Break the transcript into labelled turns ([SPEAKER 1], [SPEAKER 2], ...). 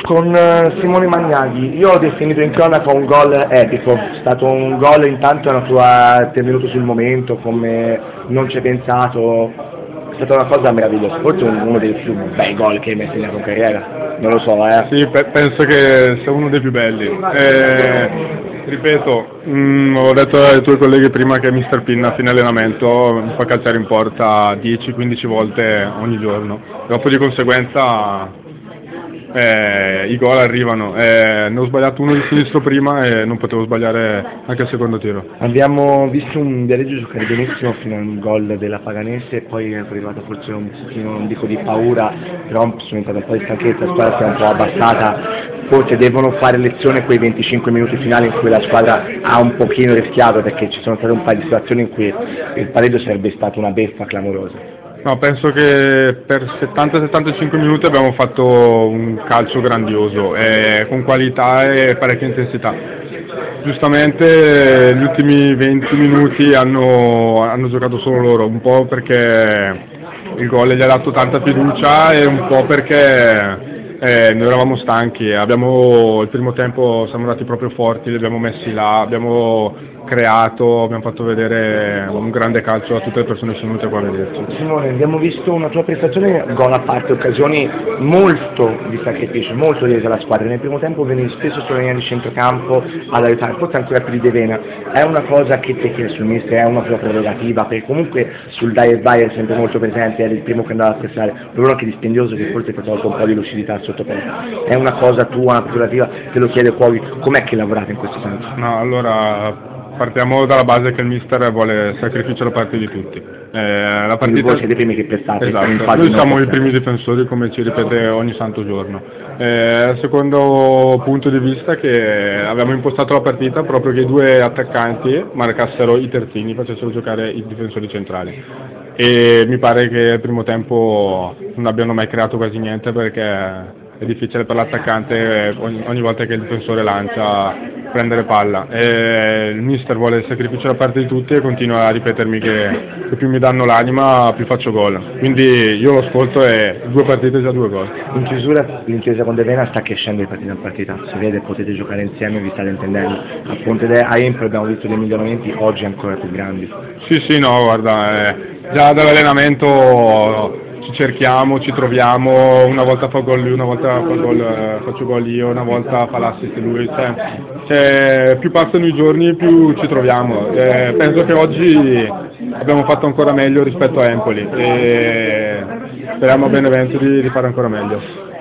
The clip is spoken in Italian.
[SPEAKER 1] Con Simone Magnaghi, io ho definito in cronaca un gol epico, è stato un gol intanto ti è venuto sul momento, come non ci hai pensato, è stata una cosa meravigliosa, forse uno dei più bei gol che hai mai segnato in carriera, non lo so,
[SPEAKER 2] Sì, penso che sia uno dei più belli. Ripeto, ho detto ai tuoi colleghi prima che Mr. Pin a fine allenamento mi fa calciare in porta 10-15 volte ogni giorno, dopo di conseguenza i gol arrivano. Ne ho sbagliato uno di sinistro prima e non potevo sbagliare anche il secondo tiro.
[SPEAKER 1] Abbiamo visto un Viareggio giocare benissimo fino al gol della Paganese, poi è arrivato forse un pochino, non dico di paura, però sono entrata un po' di stanchezza, la squadra si è un po' abbassata, forse devono fare lezione quei 25 minuti finali in cui la squadra ha un pochino rischiato, perché ci sono state un paio di situazioni in cui il pareggio sarebbe stata una beffa clamorosa.
[SPEAKER 2] No, penso che per 70-75 minuti abbiamo fatto un calcio grandioso, con qualità e parecchia intensità. Giustamente gli ultimi 20 minuti hanno giocato solo loro, un po' perché il gol gli ha dato tanta fiducia e un po' perché noi eravamo stanchi. Il primo tempo siamo andati proprio forti, li abbiamo messi là, abbiamo creato, abbiamo fatto vedere un grande calcio a tutte le persone che sono venute qua a vederci.
[SPEAKER 1] Simone, abbiamo visto una tua prestazione, gol a parte, occasioni molto di sacrificio, molto rese alla squadra. Nel primo tempo venivi spesso sulla linea di centrocampo ad aiutare, forse ancora più di De Vena. È una cosa che te chiede sul mister, è una tua prerogativa, perché comunque sul dai e vai è sempre molto presente, eri il primo che andava a pressare, però anche dispendioso che forse ti ha tolto un po' di lucidità al sottoposto. È una cosa tua, una prerogativa, te lo chiede poi, com'è che lavorate in questo senso?
[SPEAKER 2] No, allora partiamo dalla base che il mister vuole sacrificio da parte di tutti. La partita...
[SPEAKER 1] Voi siete i primi che prestate,
[SPEAKER 2] esatto. Noi siamo i primi difensori, come ci ripete ogni santo giorno. Secondo punto di vista è che abbiamo impostato la partita proprio che i due attaccanti marcassero i terzini, facessero giocare i difensori centrali. E mi pare che il primo tempo non abbiano mai creato quasi niente, perché è difficile per l'attaccante ogni volta che il difensore lancia prendere palla. Il mister vuole il sacrificio da parte di tutti e continua a ripetermi che più mi danno l'anima più faccio gol, quindi io lo ascolto e 2 partite già 2 gol.
[SPEAKER 1] In chiusura l'intesa con De Vena sta crescendo di partita in partita, si vede, potete giocare insieme, vi state intendendo. A Ponte a Empoli abbiamo visto dei miglioramenti oggi ancora più grandi.
[SPEAKER 2] Sì, no, guarda, già dall'allenamento ci cerchiamo, ci troviamo, una volta fa gol lui, una volta faccio gol io, una volta fa l'assist lui, più passano i giorni più ci troviamo. Penso che oggi abbiamo fatto ancora meglio rispetto a Empoli e speriamo a Benevento di fare ancora meglio.